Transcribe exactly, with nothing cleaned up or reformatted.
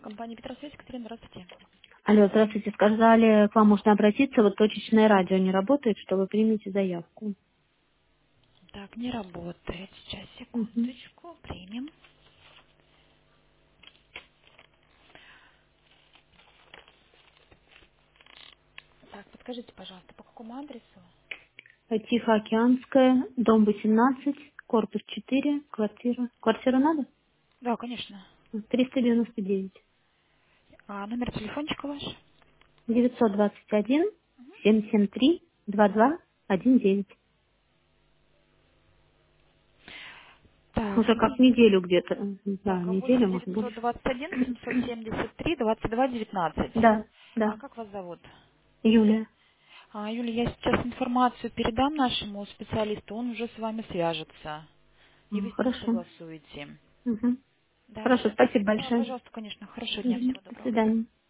Компания Петросвязь, Екатерина, здравствуйте. Алло, здравствуйте. Сказали, к вам можно обратиться, вот точечное радио не работает, что вы примете заявку. Так, не работает. Сейчас, Мгм. секундочку, примем. Так, подскажите, пожалуйста, по какому адресу? Тихоокеанская, дом восемнадцать, корпус четыре, квартира. Квартира надо? Да, конечно. триста девяносто девять. А номер телефончика ваш? девятьсот двадцать один, семь семь три, два два один девять. Так, Уже как смотрите. неделю где-то. Да, Так, а неделю, восемь может девятьсот больше. двадцать один семьсот семьдесят три двадцать два девятнадцать. Да, А да. как вас зовут? Юлия. А, Юля, я сейчас информацию передам нашему специалисту, он уже с вами свяжется. И М, вы с ним Хорошо. согласуете. Мгм. Да, Хорошо, все. спасибо Да, большое. пожалуйста, конечно. Хорошего дня, Мгм. всего До доброго. свидания.